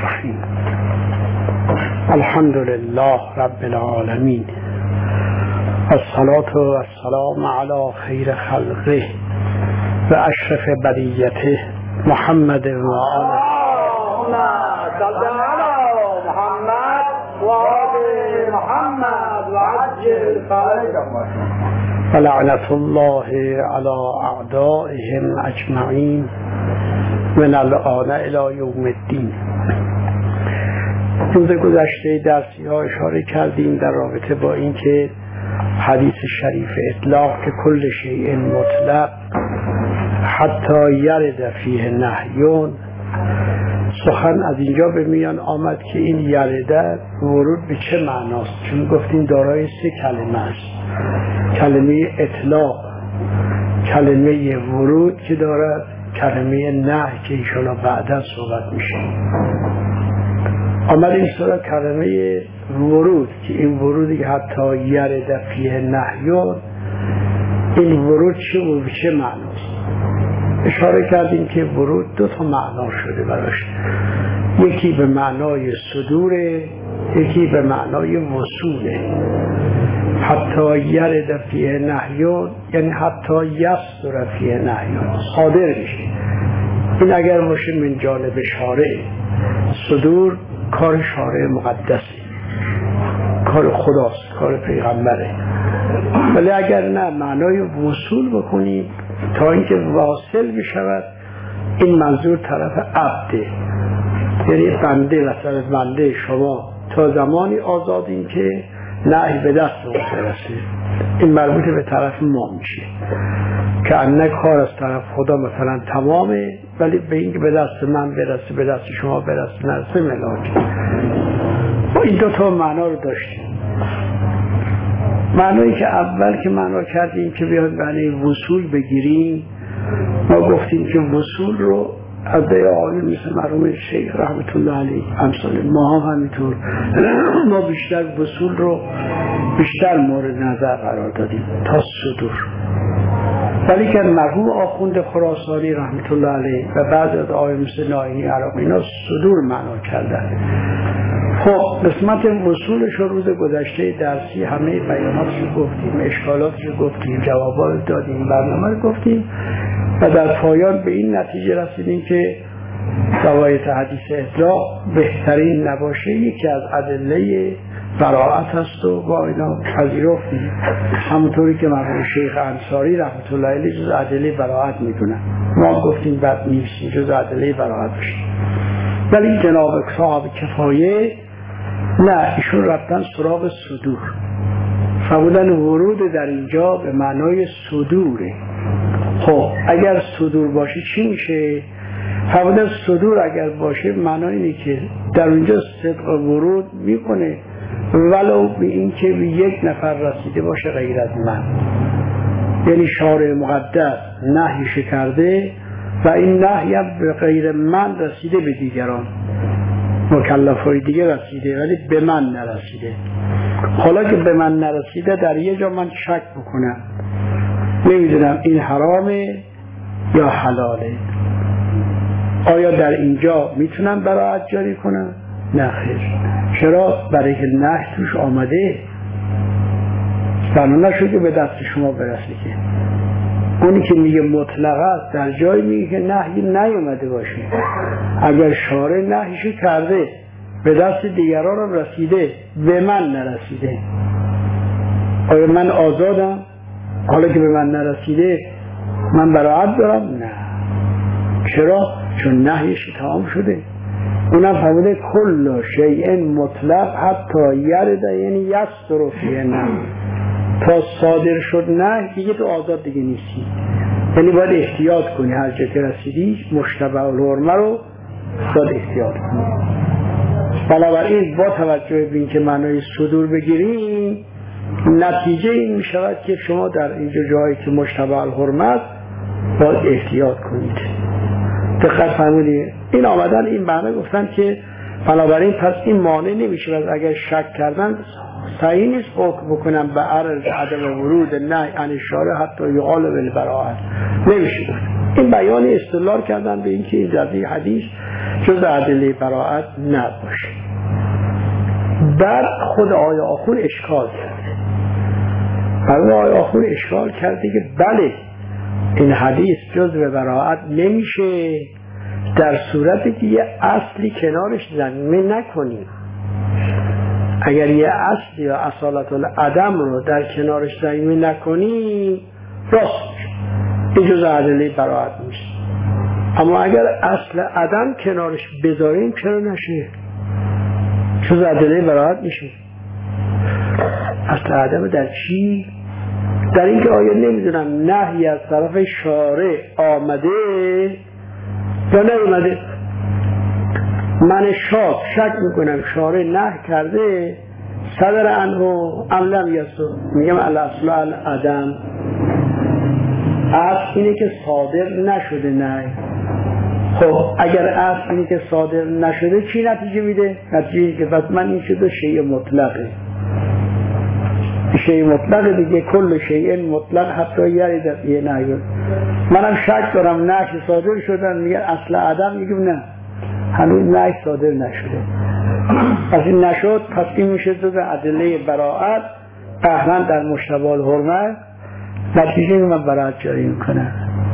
الرحیم. الحمد لله رب العالمین، الصلاة والسلام علی خیر خلقه و اشرف بریته محمد و آله. ولعنة الله على اعدائهم اجمعین من الآن الی یوم الدین. روز گذشته درسی ها اشاره کردیم در رابطه با اینکه حدیث شریف اطلاق که کل شیء مطلق حتی یرد فیه نهیون، سخن از اینجا به میان آمد که این یرده ورود به چه معناست، چون گفتیم دارای سه کلمه است: کلمه اطلاق، کلمه ورود که دارد، کلمه نهی که انشاءالله بعدا صحبت میشه. آمد این سراغ کلمه ورود که این ورودی که حتی یرد فیه نهیون، این ورود چه معناست؟ اشاره کردیم که ورود دو تا معنا شده براش، یکی به معنای صدوره، یکی به معنای وصوله. حتی یرد فیه نهیون یعنی حتی یصدر فیه نهیون، صادر میشه. این اگر باشه من جانب شارع، صدور کار شارع مقدسی، کار خداست، کار پیغمبره. ولی اگر نه معنای وصول بکنیم تا اینکه واصل بشود، این منظور طرف عبده، یعنی بنده، مثلا بنده شما تا زمانی آزادیم که نهی به دست اون برسه، این مربوط به طرف ما میشه که انه کار از طرف خدا مثلا تمامه، ولی به اینکه به دست من برسه، به دست شما برسه، نرسه ملاک. ما این دو تا معنا رو داشتیم. معنایی که اول که معنا کردیم که بیاد معنی وصول بگیریم، ما گفتیم که وصول رو از آقای مثل مرحوم شیخ رحمت الله علیه امثال ما هم همینطور، ما بیشتر وصول رو بیشتر مورد نظر قرار دادیم تا صدور. ولی که مرحوم آخوند خراسانی رحمت الله علیه و بعض از آقای مثل ناینی عراقی اینا صدور معنا کردن. خب قسمت وصولش رو روز گذشته درسی همه بیاناتش رو گفتیم، اشکالاتش رو گفتیم، جوابات دادیم، برنامه رو گفتیم و در پایان به این نتیجه رسیدیم که روایت حدیث اطلاق بهترین نباشه یکی از ادله براءت هست و با اینا پذیرفتیم، همونطوری که مرحوم شیخ انصاری رحمت الله علیه جز ادله براءت میدونن. ما گفتیم بد نیست جز ادله براءت بشه. ولی جناب صاحب کفایه نه، ایشون رفتن سراغ صدور، فرمودن ورود در اینجا به معنای صدوره. خب اگر صدور باشه چی میشه؟ فرمودن صدور اگر باشه معنای اینه که در اونجا صدق ورود میکنه، ولو به این که به یک نفر رسیده باشه غیر از من، یعنی شارع مقدس نهیش کرده و این نهی به غیر من رسیده، به دیگران مکلفای دیگه رسیده ولی به من نرسیده. حالا که به من نرسیده در یه جا من شک بکنم، نمیدونم این حرامه یا حلاله، آیا در اینجا میتونم براءت جاری کنم؟ نه خیر. چرا؟ برای که نهی توش آمده، بنا نشد که به دست شما برسه. که اونی که میگه مطلق است در جای میگه که نهی نیومده باشه. اگر شارع نهیشو کرده به دست دیگران هم رسیده، به من نرسیده، آیا من آزادم؟ حالا که به من نرسیده من براءت دارم؟ نه. چرا؟ چون نهیش تمام شده. اونم فرموده کل شیء مطلق حتی یرد یعنی یصدر فیه نهی، تا صادر شد نه دیگه تو آزاد دیگه نیستی، یعنی باید احتیاط کنی. هر جا که رسیدی مشتبه الحرمه رو باید احتیاط کنی. بنابراین با توجه به این که معنای صدور بگیریم، نتیجه این می شود که شما در اینجا جایی که مشتبه الحرمه است باید احتیاط کنید. دقت فرمودید؟ این آمدن این معنی گفتن که بنابراین پس این مانع نمیشه و اگر شک کردن صحیح نیست حکم بکنم به عرض عدم ورود نه عن الشارع حتی یقال بالبراءت، نمیشه. این بیان استدلال کردن به اینکه این جزئی حدیث جز ادله براءت نباشه. بعد خود آقای آخون اشکال کرده، برای آقای آخون اشکال کرده که بله این حدیث جزء براءت نمیشه در صورتی که یه اصلی کنارش ضمیمه نکنیم. اگر یه اصل یا اصالت العدم رو در کنارش ضمیمه نکنیم راست این جزء ادله براءت میشه. اما اگر اصل عدم کنارش بذاریم چرا نشه؟ جزء ادله براءت میشه. اصل عدم در چی؟ در اینکه آیا نمیدونم نهی از طرف شارع آمده یا نیومده. من شک میکنم شارع نهی کرده صدر عنه ام لم یصدر، میگم الاصل العدم، اصل اینه که صادر نشده نهی. خب اگر اصل اینه که صادر نشده چی نتیجه میده؟ نتیجه که پس من این شده شیء مطلقه، شیء مطلق دیگه، کل شیء مطلق حتی یعنی در یه نهی. منم شک دارم نهی صادر شدن، میگه اصل عدم، میگم نه هنوز نهی صادر نشده. پس این نشد، پس این میشه جزء ادله براءت قهرن در مشتبه الحرمه. نتیجه من براءت جاری میکنم.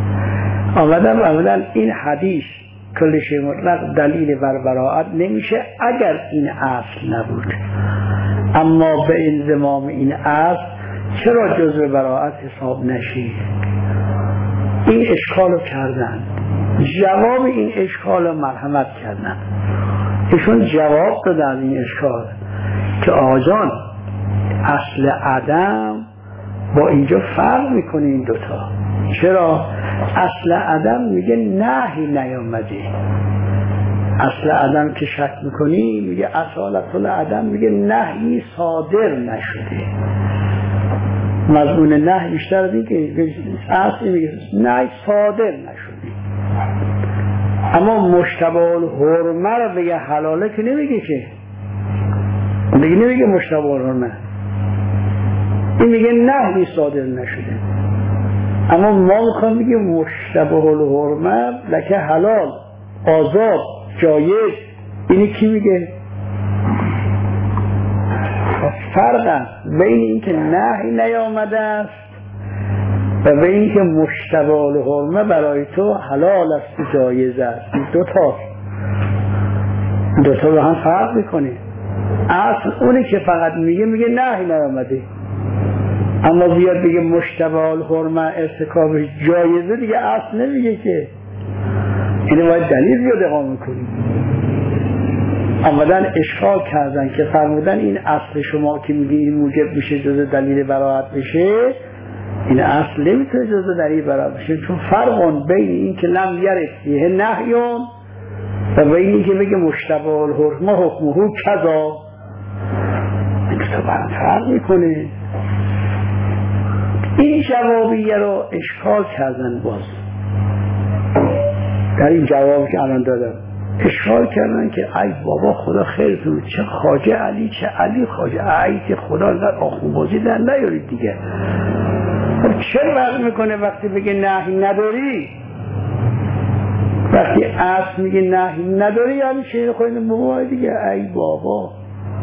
اولا این حدیث کل شیء مطلق دلیل بر براءت نمیشه اگر این اصل نبود. اما به الزام این اصل چرا جزء براءت حساب نشید؟ این اشکالو کردن، جواب این اشکالو مرحمت کردن. ایشون جواب دادن این اشکال که آجان اصل عدم با اینجا فرق میکنه این دوتا. چرا؟ اصل عدم میگه نهی نیامده، اصل عدم که شک میکنی میگه اصالت العدم، میگه نهی صادر نشده. مضمون نهی بیشتر از این که اصل میگه نهی صادر نشده. اما مشتبه الحرمه رو بگه حلاله که نمیگه، که نمیگه مشتبه الحرمه، این میگه نهی صادر نشده. اما ما میخوام بگیم مشتبه الحرمه لکه حلال، آزاد، جایز. اینی کی میگه؟ فرق است بین اینکه نهی نیامده است و بین اینکه مشتبه الحرمه برای تو حلال است و جایز است. این دوتا با هم فرق میکنه. اصل اونی که فقط میگه نهی نیامده، اما بیاد بگه مشتبه الحرمه ارتکابش جایزه، دیگه اصل نمیگه که. اینه باید دلیل بیاد اقامه کنیم. آمدن اشکال کردن که فرمودن این اصل شما که میگه این موجب میشه جزء دلیل براءت بشه، این اصل نمیتونه جزء دلیل براءت بشه، چون فرقون بین این که لم یرد فیه نهیون و بین این که بگه مشتبه الحرمه حکمه کذا. این تو برام فرق میکنه. این جوابیه رو اشکال کردن. باز در این جوابی که الان دادم اشکال کردن که ای بابا خدا خیرتون، چه خواجه علی، چه علی خواجه، ای که خدا در آخون بازی در نیارید دیگه. چه فرق میکنه وقتی بگه نهی نداری؟ وقتی اصل میگه نهی نداری یعنی چه خواهید بابا دیگه، ای بابا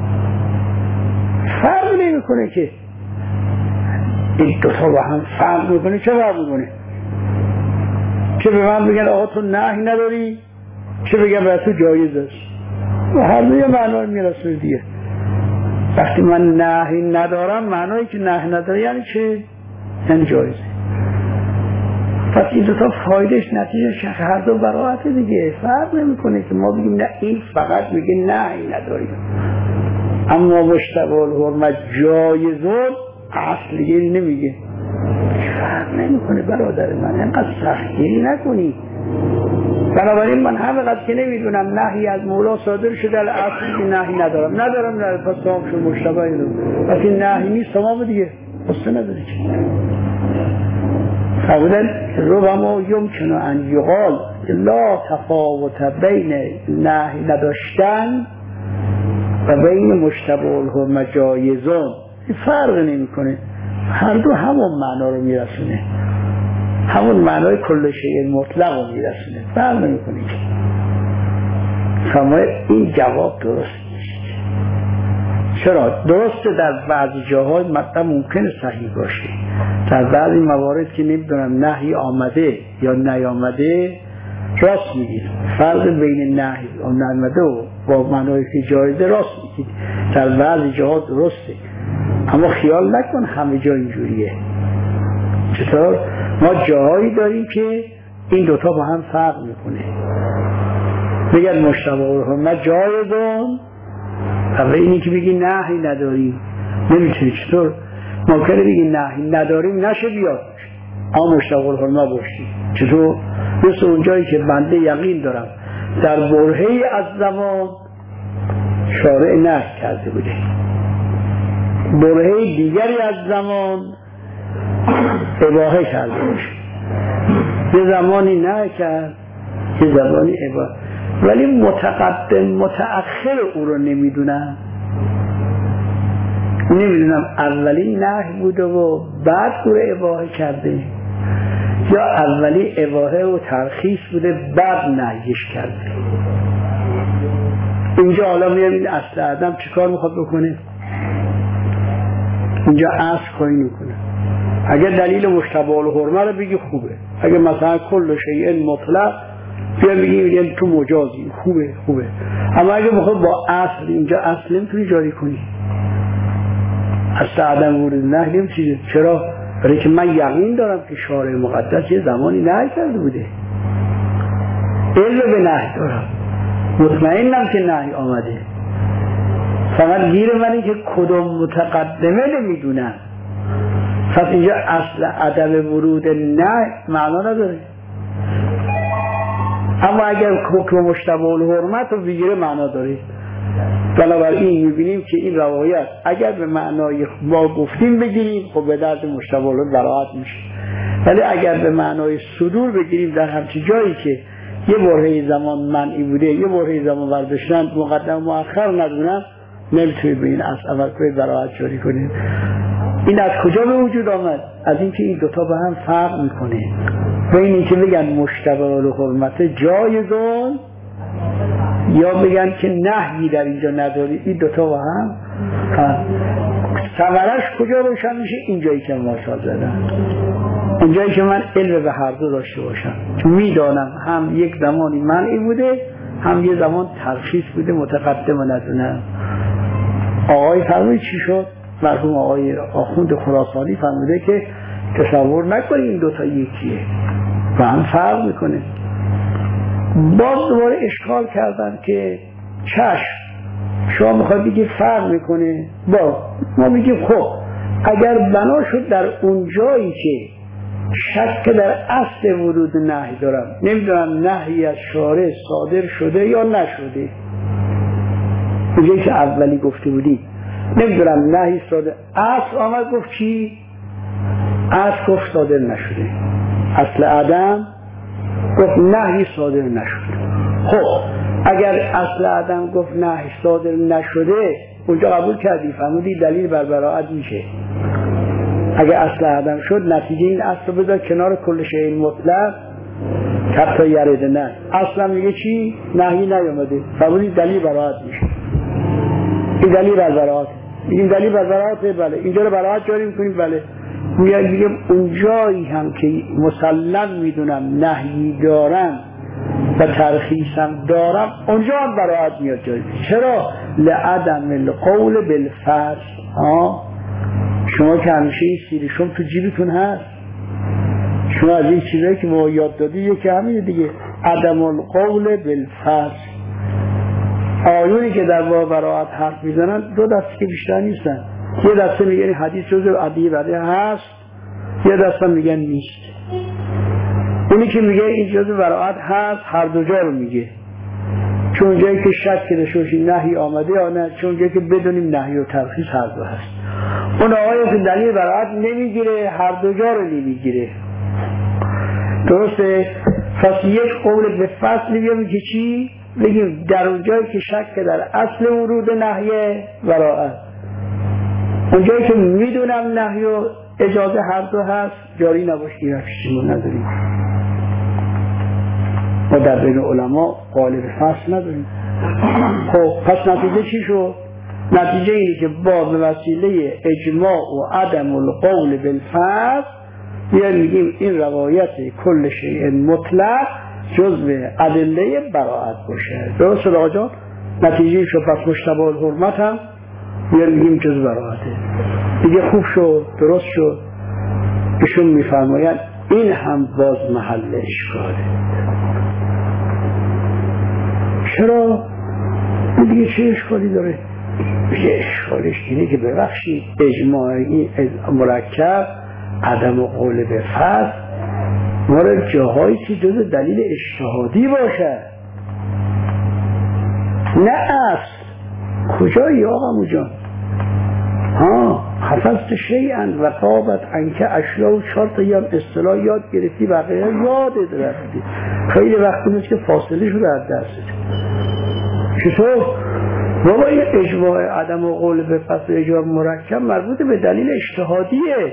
فرق نمیکنه که. این دوتا با هم فرق میکنه. چه فرق میکنه؟ چه به من بگن آقا تو نهی نداری، چه بگم برای تو جایز است، و هر دوی معنی میرسه دیگه. وقتی من نهی ندارم، معنایی که نهی نداره یعنی چه؟ یعنی جایزه. پس این دوتا فایدهش نتیجه که هر دو براءت دیگه. فرق نمیکنه که ما بگیم نه این فقط میگه نهی نداریم، اما مشتبه الحرمه جایزون اصلی نمیگه. فرق نمیکنه برادر من، اینقدر سختگیری نکنی. بنابراین من همینقدر که نمیدونم نهی از مولا صادر شده اصلی نهی ندارم پس تمام شد مشتبه اینو. پس این نهی نیست تمام دیگه، قصه نداره که. فرمودن ربما یمکن ان یقال لا تفاوت بین نهی نداشتن و بین مشتبه الحرمه جایزون. این فرق نمیکنه، هر دو همون معنا رو میرسونه، همون معنای کل شیء مطلق رو میرسونه، فرق نمیکنه. فرماید این جواب درست نیست. چرا؟ درسته در بعضی جاهای مطلب ممکنه صحیح باشه، در بعضی موارد که نمیدونم نهی آمده یا نیامده راست میگید، فرق بین نهی و نیامده و با معنای که جایزه راست میگید، در بعضی جاها درسته، اما خیال نکن همه جا اینجوریه. چطور؟ ما جاهایی داریم که این دوتا با هم فرق میکنه، بگن مشتبه الحرمت جایزون، و اینی که بگی نهی نداریم نمیتونی. چطور؟ ممکنه بگی نهی نداریم نشه بیاد اما مشتبه الحرمت باشی. چطور؟ مثل اونجایی که بنده یقین دارم در برهه‌ای از زمان شارع نهی کرده بوده، برهه دیگری از زمان اباحه کرده باشه، یه زمانی نهی کرد یه زمانی اباحه، ولی متقدم متأخر او رو نمیدونم اولی نهی بوده و بعد او رو اباحه کرده، یا اولی اباحه و ترخیص بوده بعد نهیش کرده. اینجا حالا میام این اصل آدم چیکار میخواد بکنه؟ اینجا اصل کاری میکنه. اگر دلیل مشتبه الحرمه رو بگی خوبه، اگر مثلا کل شیء مطلق بیا بگی تو مجازی خوبه، اما اگر بخواد با اصل، اینجا اصل نمیتونی جاری کنی، اصل عدم ورود نهی نمیتونی. چرا؟ برای که من یقین دارم که شارع مقدس یه زمانی نهی کرده بوده، علم به نهی دارم، مطمئنم که نهی آمده، فقط گیر من این که کدوم متقدمه نمیدونم. پس اینجا اصل عدم ورود نهی معنا نداره، اما اگر حکم مشتبه الحرمت رو بگیره معنا داره. بنابراین میبینیم که این روایت اگر به معنای ما گفتیم بگیریم خب به درد مشتبه الحرمت براحت میشه، ولی اگر به معنای صدور بگیریم در همچین جایی که یه برهه زمان منعی بوده یه برهه زمان برداشتن مقدم و مؤخر ندونم، نمیتونید به این اصل عمل کنید براحت جاری کنید. این از کجا به وجود آمد؟ از اینکه این دوتا به هم فرق میکنه، بین اینکه بگن مشتبه الحرمت جایزون یا بگن که نهی در اینجا نداری، این دوتا با هم ثمرش کجا روشن میشه؟ اینجایی که ماشاءالله زدن، اینجایی که من علم به هر دو داشته باشم، میدانم هم یک زمانی منعی بوده هم یک زمان ترخیص بوده، متقدم و ندونم. آقای فرمودی چی شد؟ مرحوم آقای آخوند خراسانی فرموده که تصور نکنی این دوتا یکیه و هم فرق میکنه. باز دوباره اشکال کردن که چشم شما میخواد بگی فرق میکنه، با ما میگیم خب اگر بنا شد در اون جایی که شک در اصل ورود نهی دارم، نمیدونم نهی از شارع صادر شده یا نشده، اونجایی که اولی گفته بودی نمیدونم نهی صادر، اصل آمد گفت چی؟ اصل گفت صادر نشده، اصل عدم گفت نهی صادر نشده. خب اگر اصل عدم گفت نهی صادر نشده اونجا قبول کردی، فهمیدی دلیل بر براءت میشه. اگر اصل عدم شد نتیجه این اصل رو بذار کنار کل شیء مطلق حتی یرد نه، اصلا میگه چی؟ نهی نیامده، فهمیدی دلیل براءت میشه. این دلیل بر براءت، این دلیل بر براءت، بله اینجا رو براءت جاری میکنیم، بله میگم اونجایی هم که مسلم میدونم نهی دارم و ترخیصم دارم اونجا هم براءت میاد جایی. چرا؟ لعدم القول بالفصل. شما که همیشه این سیریشم تو جیبتون هست، شما از این چیزایی که ما یاد دادی یکی همینه دیگه، عدم القول بالفصل. آیونی که در باب براءت حرف میزنن دو دسته که بیشتر نیستن، یه دسته میگن حدیث جزء عادی بده هست، یه دسته میگن نیست. اونی که میگه این جزء براءت هست هر دو جا رو میگه، چون جایی که شک داشته نهی آمده یا نه، چون جایی که بدونیم نهی و ترخیص هر دو هست. اون آقایی که دلیل براءت نمیگیره هر دو جا رو نمیگیره. درسته؟ پس یک قول به فصل میگه که چی؟ بگیم در اون جایی که شک در اصل ورود نهی براءت، اون جایی که میدونم نهی و اجازه هر دو هست جاری نباشی رفشیمون نداریم. ما در بین علما قالب فصل نداریم. خب پس نتیجه چی شد؟ نتیجه اینه که با وسیله اجماع و عدم القول بالفرض میگیم این روایت کل شیء مطلق جزء ادله براءت باشه. درست شد آقا جان؟ نتیجه شد پس مشتبه الحرمت هم میگیم جزء براءته دیگه. خوب شد، درست شد. ایشون میفرمایند این هم باز محل اشکاله. چرا؟ دیگه چه اشکالی داره؟ دیگه اشکالش اینه که ببخشید اجماعی مرکب عدم قول به فرض مورد جاهایی که جز دلیل اجتهادی باشه، نه اصل. کجایی آقا موجان؟ حفظت شیئا و قابت انکه اشیا و 4 تا هم اصطلاح یاد گرفتی بقیه یادت رفتی. خیلی وقتی نیست که فاصله شده از دستت. چطور؟ بابا این اجماع عدم و قول به فصل اجماع مرکب مربوط به دلیل اجتهادیه،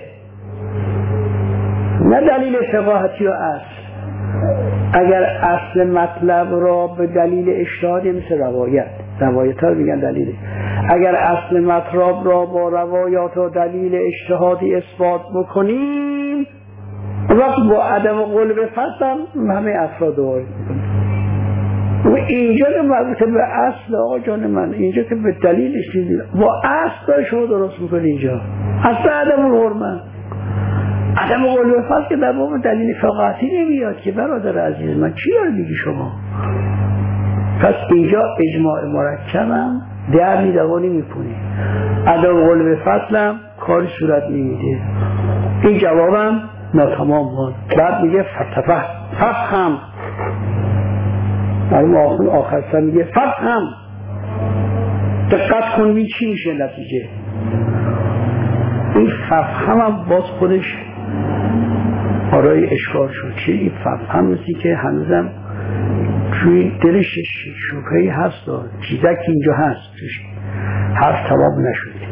نه دلیل فقاهتی و اصل. اگر اصل مطلب را به دلیل اجتهادی مثل روایت ها میگن دلیله. اگر اصل مطلب را با روایات و دلیل اجتهادی اثبات بکنیم وقت با عدم قول به فصل هم همه افراد وارد میکنیم. و اینجا که مربوط به اصل آقا جان من، اینجا که به دلیلش دیدیم با اصل شما درست میکنید. اینجا اصل عدم الحرمت، عدم قول به فصل که در باب دلیل فقاهتی نمیاد که برادر عزیز من. چی داره میگی شما؟ پس اینجا اجماع مرکبم در میدوانی میکنه، عدم قول به فصلم کاری صورت نمیده. این جوابم ناتمام بود. بعد میگه فهم در آخر سر میگه فهم دقت کنی چی میشه نتیجه. این فهم هم باز خودش آرای اشکال شد. چه این فهم مثلی که هنوزم توی دلش شوکهی هست، چیزک اینجا هست، حرف تمام نشده.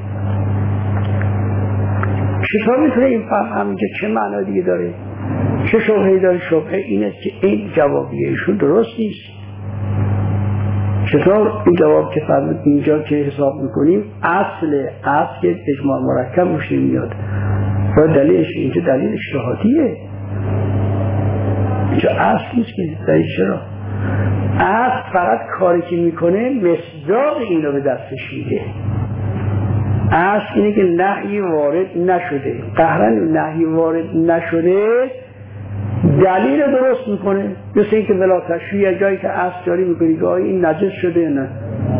چطور میتونه این فهم اینجا چه معنی دیگه داره؟ چه شبهه‌ای داره؟ شبهه این است که این جوابیه ایشون درست نیست. چطور این جواب که فرمود اینجا که حساب میکنیم اصل که اجماع مرکب روش میاد و دلیلش اینجا دلیل اجتهادیه. اینجا اصل نیست که دلیل. چرا؟ اصل فقط کاری که میکنه مصداق اینو به دستش میده. اصل اینه که نهی وارد نشده، قهرن نهی وارد نشده دلیل درست میکنه. مثل این که بلا تشریع جایی که اصل جاری میکنی که این نجس شده یا نه.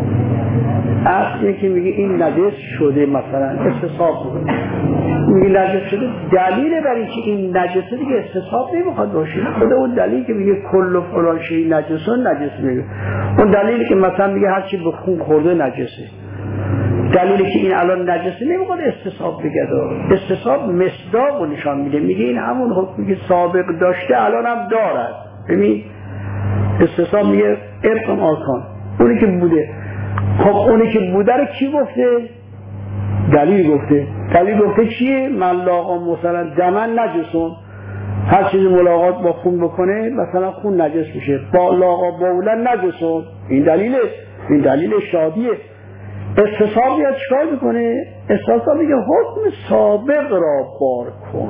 اصل اینه که میگه این نجس شده، مثلا استصحاب میکنه میگه نجس شده، دلیل برای که این نجسه دیگه استصحاب نمیخواد باشه. خود اون دلیل که میگه کل فلان شی نجسون نجس میگه، اون دلیلی که مثلا میگه هر چی به خون خورده نجسه، دلیلی که این الان نجسه نمیخواد استصحاب بگه. استصحاب مصداق رو نشان میده، میگه این همون حکمی که سابق داشته الان هم دارد. ببین استصحاب میگه ارقم آرکان، اونی که بوده. خب اونی که بوده رو کی گفته؟ دلیل گفته. دلیل گفته چیه؟ من لاقا مثلا دمن نجسون، هر چیزی ملاقات با خون بکنه مثلا خون نجس میشه. با لاقا بولن نجسون، این دلیله، این دلیل شادیه. استصحاب میاد چیکار میکنه؟ استصحاب میگه حکم سابق را بار کن.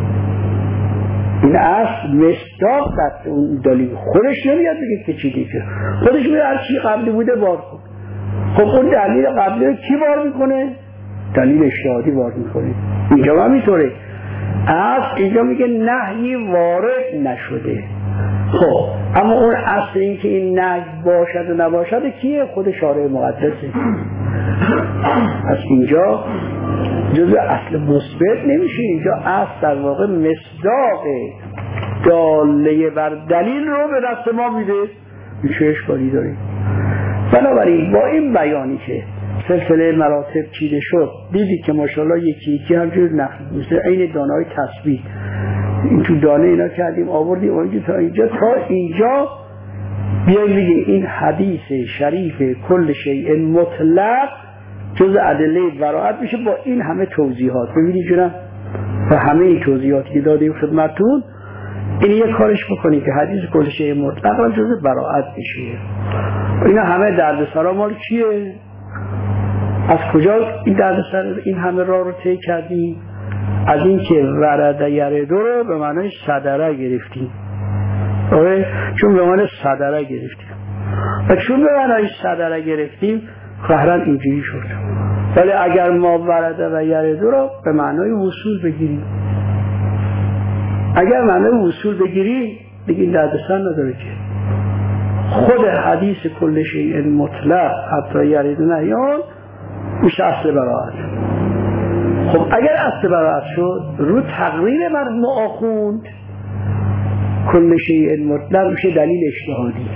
این اصل مصداق دست اون دلیل، خودش نمیاد بگه که چی دیگه، خودش میگه هر چی قبلی بوده بار کن. خب اون دلیل قبلی رو کی بار میکنه؟ دلیل اجتهادی بار میکنه. اینجا هم اینطوره. اصل اینجا میگه نهی وارد نشده. خب اما اون اصل این که این نهی باشد و نباشد کیه؟ خود شارع مقدسه. پس اینجا جزء اصل مثبت نمیشه. اینجا اصل در واقع مصداق داله بر دلیل رو به دست ما میده. این چه اشکالی داره؟ بنابراین با این بیانی که سلسله مراتب چیده شد، دیدی که ماشاءالله یکی همجور نخل مثل این دانه‌های تسبیح این تو دانه اینا کردیم آوردیم اونجا تا اینجا بیاییم بگیم این حدیث شریف کل شیء مطلق جز ادله براءت میشه با این همه توضیحات. ببینید جناب و همه این توضیحاتی که دادیم خدمتتون، این یک کارش بکنید که حدیث کل شیء مطلق جز براءت میشه. اینا همه دردسرا مال کیه؟ از کجا این دردسر این همه راه رو طی کردیم؟ از این که ورد یردو رو به معنای صدره گرفتیم. چون به معنای صدره گرفتیم و چون به معنای صدره گرفتیم قهرا اینجوری شد. ولی اگر ما ورد و یردو رو به معنای وصول بگیریم، اگر معنای وصول بگیریم دیگه این دردسر نداره که خود حدیث کل شیء مطلق حتی یرید نهیان میشه اصل براءت. خب اگر اصل براءت شد رو تقریر مرحوم آخوند کل شیء مطلق میشه دلیل اجتهادی.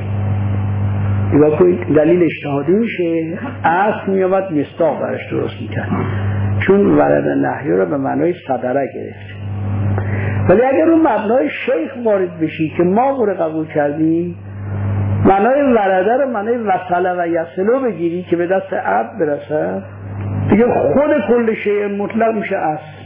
دلیل اجتهادی میشه اصل میامد مصداق برش درست میکرد چون ورد نهی رو به معنای صدره گرفت. ولی اگر اون مبنای شیخ وارد بشی که ما رو قبول کردیم معنای ورده رو معنای وصله و یصله بگیری که به دست عبد برسه دیگه خود کل شیء مطلق میشه اصل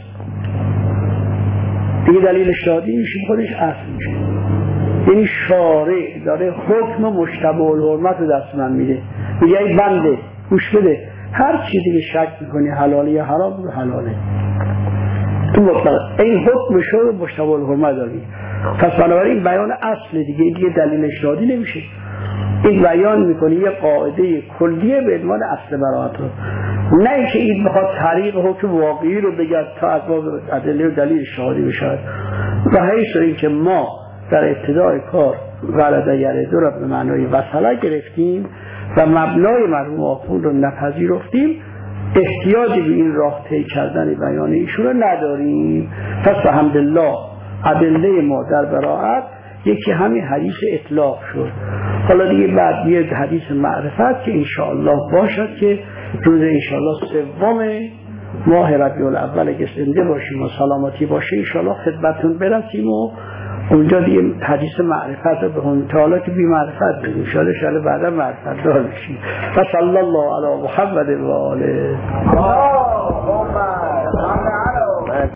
دیگه دلیل اجتهادی میشه خودش اصل میشه. یعنی شارع داره حکم مشتبه الحرمت رو دست من میده میگه ای بنده گوش بده هر چیزی که شک میکنی حلاله یا حرام رو حلاله تو مطلق این حکم شو مشتبه الحرمت داری. پس بنابراین بیان اصل دیگه دلیل اجتهادی نمیشه. این بیان میکنی یه قاعده کلیه به عنوان اصل براءت رو، نه اینکه این بخواد طریق حکم واقعی رو بگه تا اسباب ادله و دلیل اجتهادی بشه. و حیث این که ما در ابتدای کار ورد یردو را به معنای وصله گرفتیم و مبنای مرحوم آخوند رو نپذیرفتیم احتیاجی به این راه طی کردن بیان ایشون رو نداریم. پس الحمدلله ادله ما در براءت یکی همین حدیث اطلاق شد. حالا دیگه بعد یه حدیث معرفت که انشاءالله باشد که روز انشاءالله سوم ماه ربیع الاول اگه زنده باشیم و سلامتی باشه انشاءالله خدمتتون برسیم و اونجا دیگه حدیث معرفت رو به هم تا حالا که بی معرفت بگیم شاید بعدا معرفت دار بشیم. و صلی الله علی محمد و آله.